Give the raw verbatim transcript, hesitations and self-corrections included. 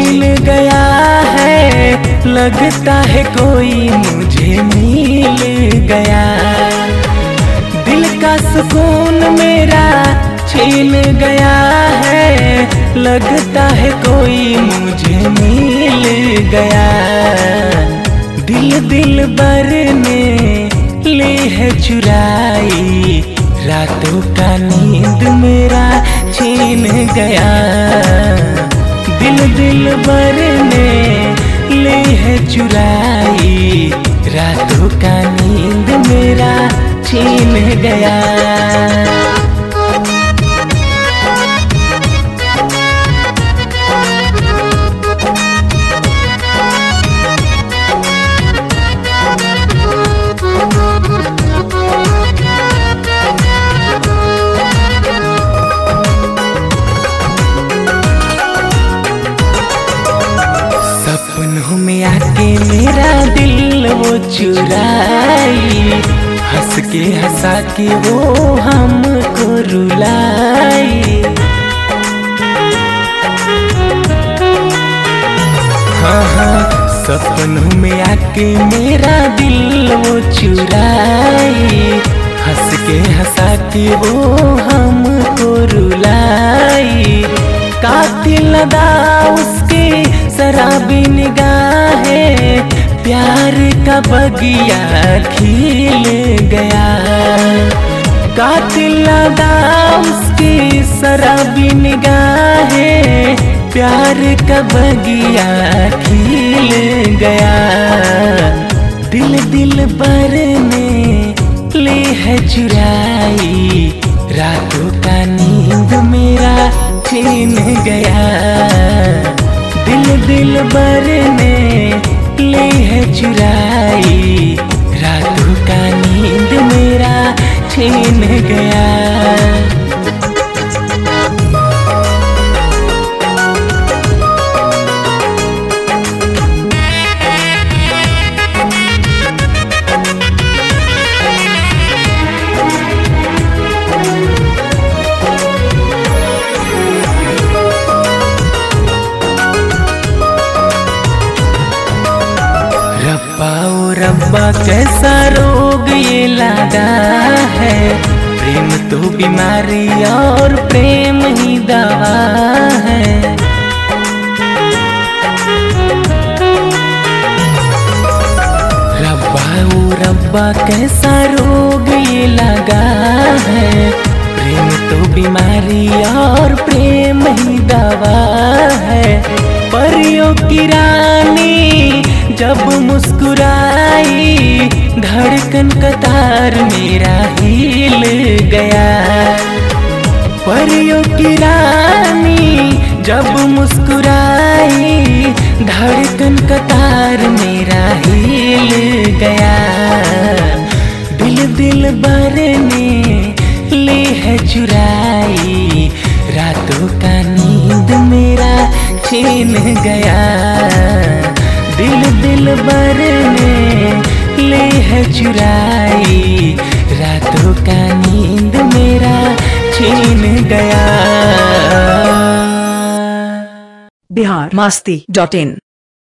छीन गया है, लगता है कोई मुझे मिल गया। दिल का सुकून मेरा छीन गया है, लगता है कोई मुझे मिल गया। दिल दिल बर ने ली है चुराई, रातों का नींद मेरा छीन गया। दिल दिल बर ने ली है चुराई, रातों का नींद मेरा छीन गया। सपनों में आके मेरा दिल वो चुराई, हंस के हंसा के वो हमको रुलाई। हाँ हाँ, सपनों में आके मेरा दिल वो चुराई, हंस के हंसा के वो हमको रुलाई। कातिल अदा उसकी शराबी निगाहें, प्यार का बगिया खिल गया। कातिल अदा उसकी शराबी निगाहें, प्यार का बगिया खिल गया। दिल दिल बर ने ली है चुराई, रातों का नींद मेरा छीन गया। दिल दिल बर ने ली है चुराई, रातों का नींद मेरा छीन गया। रब्बा ओ रब्बा कैसा रोग ये लगा है, प्रेम तो बीमारी और प्रेम ही दवा है। रब्बा ओ रब्बा कैसा रोग ये लगा है, प्रेम तो बीमारी और प्रेम ही दवा है। परियों की रानी जब मुस्कुराई, धड़कन का तार मेरा हिल गया। परियों की रानी जब मुस्कुराई, धड़कन का तार मेरा हिल गया। दिल दिल बर ने ली है चुराई, रातों का नींद मेरा छीन गया। दिल दिल बर ने ली है चुराई, रातों का नींद मेरा छीन गया। बिहार मस्ती डॉट इन